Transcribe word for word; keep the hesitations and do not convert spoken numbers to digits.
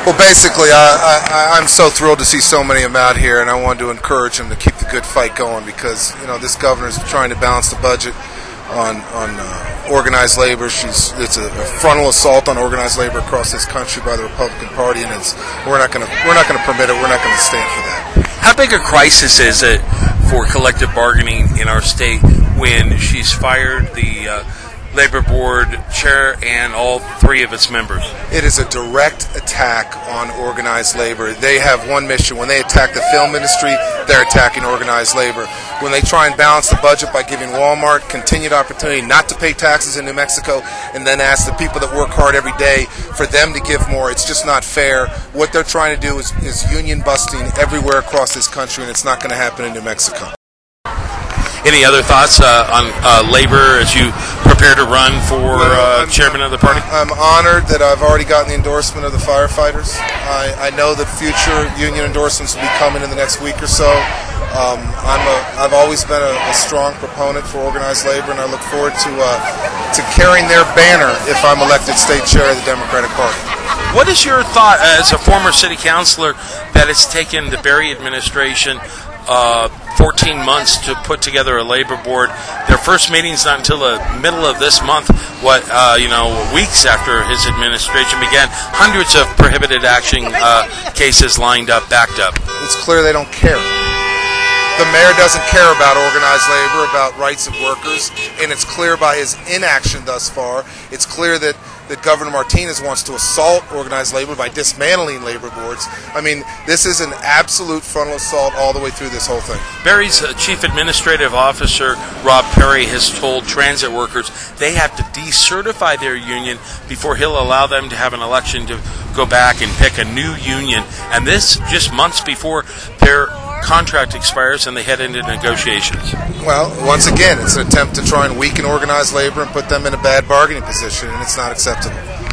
Well, basically, I, I, I'm so thrilled to see so many of them out here, and I wanted to encourage them to keep the good fight going because, you know, this governor is trying to balance the budget on on uh, organized labor. She's it's a, a frontal assault on organized labor across this country by the Republican Party, and it's we're not going to we're not going to permit it. We're not going to stand for that. How big a crisis is it for collective bargaining in our state when she's fired the uh, Labor Board chair and all three of its members? It is a direct attack on organized labor. They have one mission. When they attack the film industry, they're attacking organized labor. When they try and balance the budget by giving Walmart continued opportunity not to pay taxes in New Mexico and then ask the people that work hard every day for them to give more, it's just not fair. What they're trying to do is, is union busting everywhere across this country, and it's not going to happen in New Mexico. Any other thoughts uh, on uh, labor as you prepare to run for uh, chairman of the party? I'm honored that I've already gotten the endorsement of the firefighters. I, I know that future union endorsements will be coming in the next week or so. Um, I'm a, I've always been a, a strong proponent for organized labor, and I look forward to uh, to carrying their banner if I'm elected state chair of the Democratic Party. What is your thought as a former city councilor that it's taken the Berry administration Uh, fourteen months to put together a labor board? Their first meeting's not until the middle of this month. What uh, you know, weeks after his administration began, hundreds of prohibited action uh, cases lined up, backed up. It's clear they don't care. The mayor doesn't care about organized labor, about rights of workers, and it's clear by his inaction thus far. It's clear that, that Governor Martinez wants to assault organized labor by dismantling labor boards. I mean, this is an absolute frontal assault all the way through this whole thing. Berry's uh, Chief Administrative Officer, Rob Perry, has told transit workers they have to decertify their union before he'll allow them to have an election to go back and pick a new union. And this just months before their contract expires and they head into negotiations. Well, once again, it's an attempt to try and weaken organized labor and put them in a bad bargaining position, and it's not acceptable.